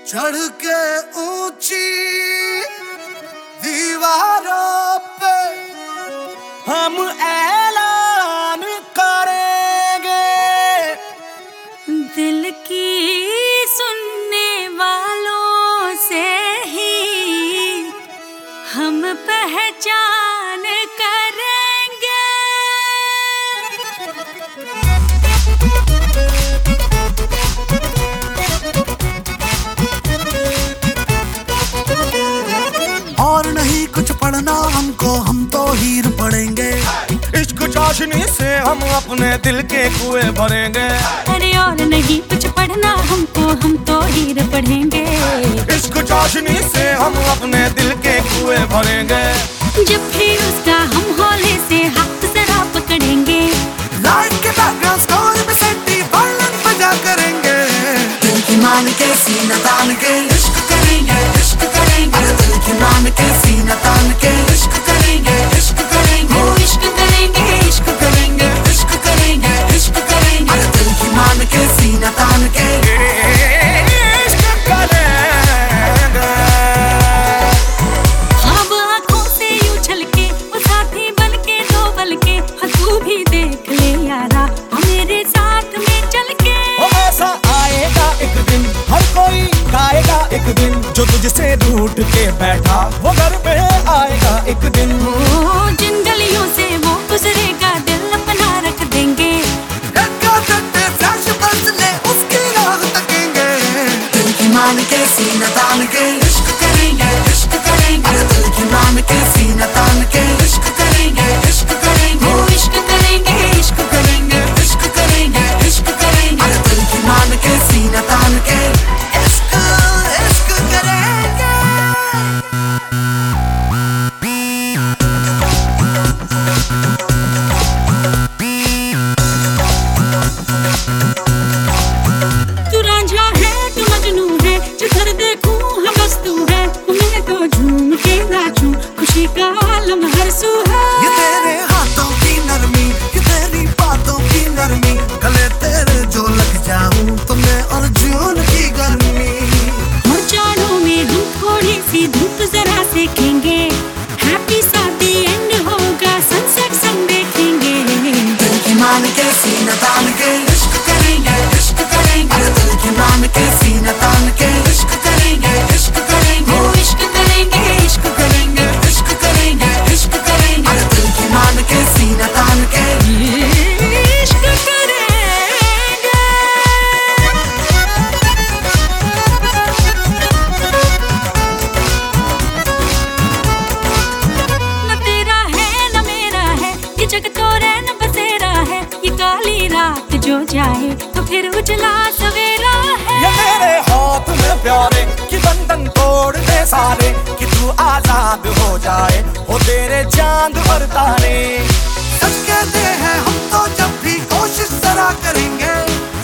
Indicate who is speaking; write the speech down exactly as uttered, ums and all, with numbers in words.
Speaker 1: चढ़ के ऊंची दीवारों पे
Speaker 2: हम ऐलान करेंगे,
Speaker 3: दिल की सुनने वालों से ही हम पहचान करेंगे।
Speaker 1: और नहीं कुछ पढ़ना हमको, हम तो हीर पढ़ेंगे।
Speaker 2: इश्क चाशनी से हम अपने दिल के कुएं भरेंगे।
Speaker 3: अरे और नहीं कुछ पढ़ना हमको, हम तो हीर पढ़ेंगे।
Speaker 2: इश्क चाशनी से हम अपने दिल के कुएं भरेंगे।
Speaker 3: जब भी उसका हम होले से हाथ जरा पकड़ेंगे,
Speaker 1: लाइफ के बैकग्राउंड स्कोर में सेंटी वायलिन बजा करेंगे। दिल की मान के सीना तान के इश्क करेंगे, इश्क करेंगे। अरे दिल की मान के सीना तान के इश्क करेंगे, इश्क करेंगे।
Speaker 3: वो इश्क करेंगे,
Speaker 1: इश्क करेंगे, इश्क करेंगे, इश्क करेंगे। अरे दिल की मान के सीना तान के
Speaker 2: इश्क करेंगे।
Speaker 3: ख्वाब आँखों से यूं छलके, वो साथी बन के दो बल के। हाँ तू भी देख ले यारा, मेरे साथ में चल के।
Speaker 2: वो ऐसा आएगा एक दिन, हर कोई गाएगा एक दिन, जो तुझसे रूठ के बैठा वो घर पे आएगा एक दिन।
Speaker 3: ओ जिन गलियों से वो गुजरेगा, दिल अपना रख देंगे।
Speaker 1: लड़का करते फ्लैश बदले उसकी राह तकेंगे। दिल की मान के सीना तान के इश्क करेंगे, इश्क करेंगे। अरे दिल की मान के सीना तान के इश्क करेंगे, इश्क करेंगे।
Speaker 3: वो इश्क करेंगे,
Speaker 1: इश्क करेंगे, इश्क करेंगे, इश्क करेंगे। अरे दिल की मान के सीना तान के इश्क, इश्क करेंगे।
Speaker 3: तू रांझा है, तू मजनू है, जिधर देखूं हम बस तू है। मैं तो झूम के नाचूं, खुशी का आलम हर सू है।
Speaker 1: ये तेरे हाथों की नरमी, ये तेरी बातों की नरमी, गले तेरे जो लग जाऊं तो मैं अर्जुन की गर्मी।
Speaker 3: और जाड़ों में हम थोड़ी सी धूप जरा सेकेंगे। हैप्पी सा दी एंड होगा, सनसेट सन देखेंगे।
Speaker 1: दिल की मान के सीना तान के इश्क करेंगे, इश्क करेंगे। अरे दिल की मान के सीना तान के इश्क करेंगे, इश्क करेंगे।
Speaker 3: वो इश्क करेंगे,
Speaker 1: इश्क करेंगे, इश्क करेंगे, इश्क करेंगे। अरे दिल की मान के सीना तान के
Speaker 3: इश्क करेंगे। न तेरा है न मेरा है, ये जग तो रैन बसेरा है। ये काली रात जो जाए तो फिर उजला सवेरा है।
Speaker 2: ये मेरे हाथ में प्यारे कि बंधन तोड़ दे सारे, कि तू आजाद हो जाए, हो तेरे चांद और तारे।
Speaker 1: सच कहते हैं हम तो जब भी कोशिश जरा करेंगे।